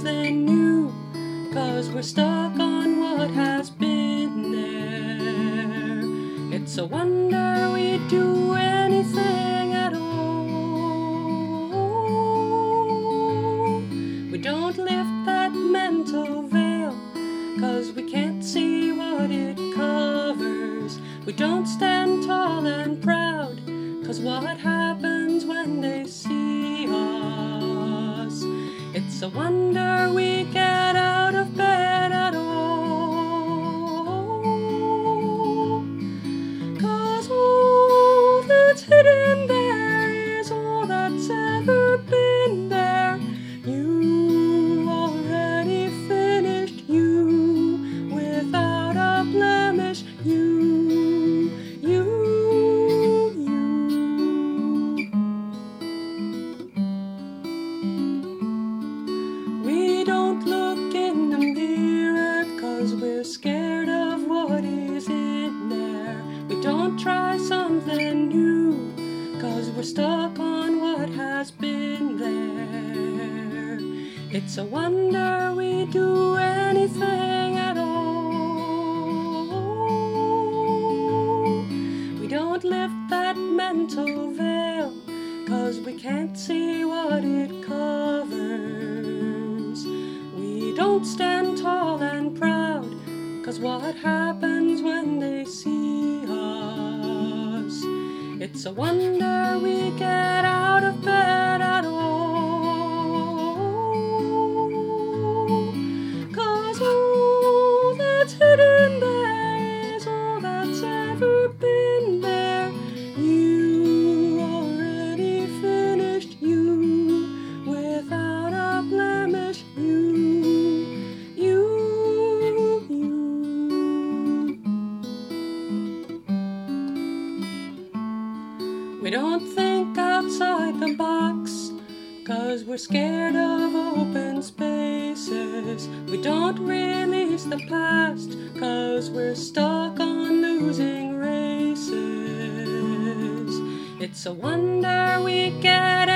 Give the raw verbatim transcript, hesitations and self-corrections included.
something new, 'cause we're stuck on what has been there. It's a wonder we'd do anything at all. We don't lift that mental veil, 'cause we can't see what it covers. We don't stand tall and proud, 'cause what happens when they see us? It's a wonder we get out of bed at all. 'Cause all that's hidden there is all that's ever been there. You already finished, you, without a blemish, you. We don't look in the mirror, 'cause we're scared of what is in there. We don't try something new, 'cause we're stuck on what has been there. It's a wonder we do anything at all. We don't lift that mental veil, 'cause we can't see what it covers. We don't stand tall and proud, 'cause what happens when they see us? It's a wonder we get out of bed at all. 'Cause all that's hidden there is all that's ever been there. You already finished, you, without a blemish, you. We don't think outside the box, 'cause we're scared of open spaces. We don't release the past, 'cause we're stuck on losing races. It's a wonder we get